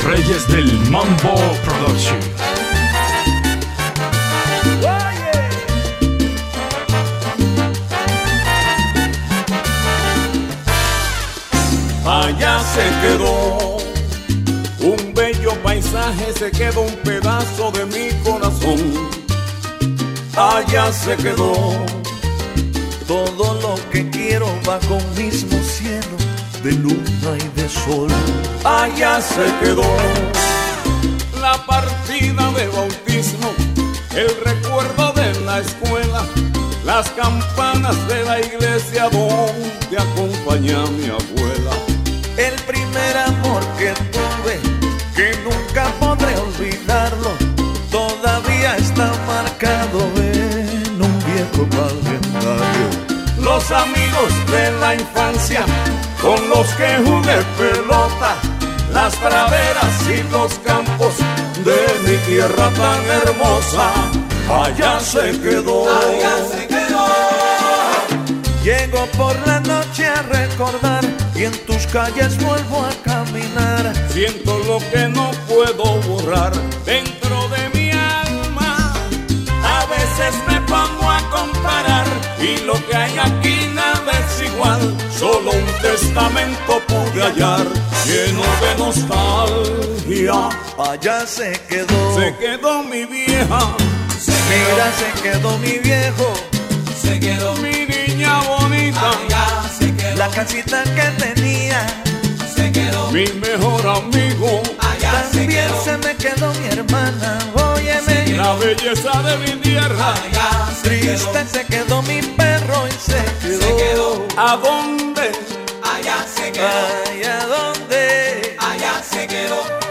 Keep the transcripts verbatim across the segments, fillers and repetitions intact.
Reyes del Mambo Production. Allá se quedó un bello paisaje, se quedó un pedazo de mi corazón. Allá se quedó todo lo que quiero bajo un mismo cielo de luna y de sol. Allá se quedó la partida de bautismo, el recuerdo de la escuela, las campanas de la iglesia donde acompañé a mi abuela. El primer amor que tuve, que nunca podré olvidarlo, todavía está marcado en un viejo calendario. Los amigos de la infancia con los que jugué pelota, las praderas y los campos de mi tierra tan hermosa, allá se quedó. Allá se quedó. Llego por la noche a recordar y en tus calles vuelvo a caminar. Siento lo que no puedo borrar dentro de mi alma. A veces me pongo a comparar y lo que hay aquí nada es igual. Solo un testamento pude hallar lleno de nostalgia. Allá se quedó. Se quedó mi vieja. Se Mira, se quedó mi viejo. Se quedó mi niña bonita. Allá se quedó. La casita que tenía. Se quedó mi mejor amigo. Allá también se, se me quedó mi hermana. Óyeme, la belleza de mi tierra. Allá se triste quedó. Se quedó mi perro y se quedó. Se quedó. ¿A dónde? Allá se quedó. ¿Allá dónde? Allá se quedó.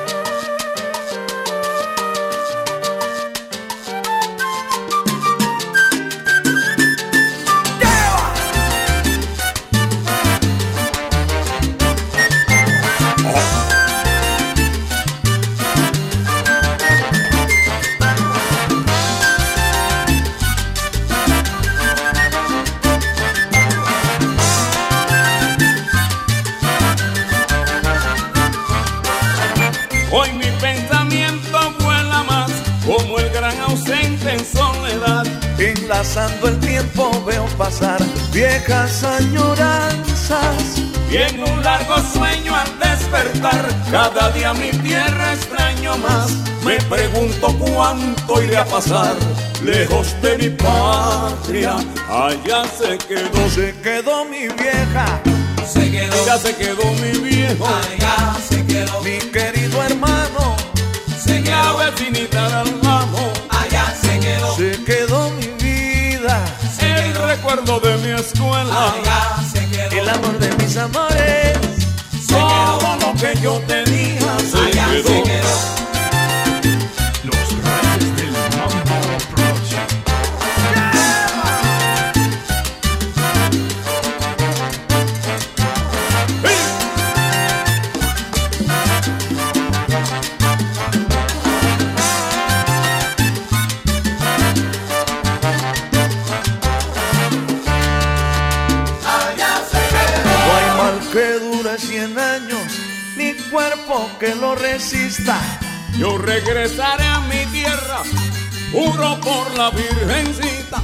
Hoy mi pensamiento vuela más como el gran ausente en soledad. Enlazando el tiempo veo pasar viejas añoranzas. Y en un largo sueño al despertar, cada día mi tierra extraño más. Me pregunto cuánto iré a pasar lejos de mi patria. Allá se quedó. Se quedó mi vieja. Se quedó. Allá se quedó mi viejo. Allá se quedó mi querido hermano. Se quedó la vecinita al lado. Allá se quedó. Se quedó mi vida. Se el quedó. Recuerdo de mi escuela. Allá se quedó. El amor de mis amores. Se Todo quedó. Lo que yo tenía se allá quedó. Se quedó. Los Reyes del Mambo Production. Que dure cien años, ni cuerpo que lo resista. Yo regresaré a mi tierra, juro por la Virgencita.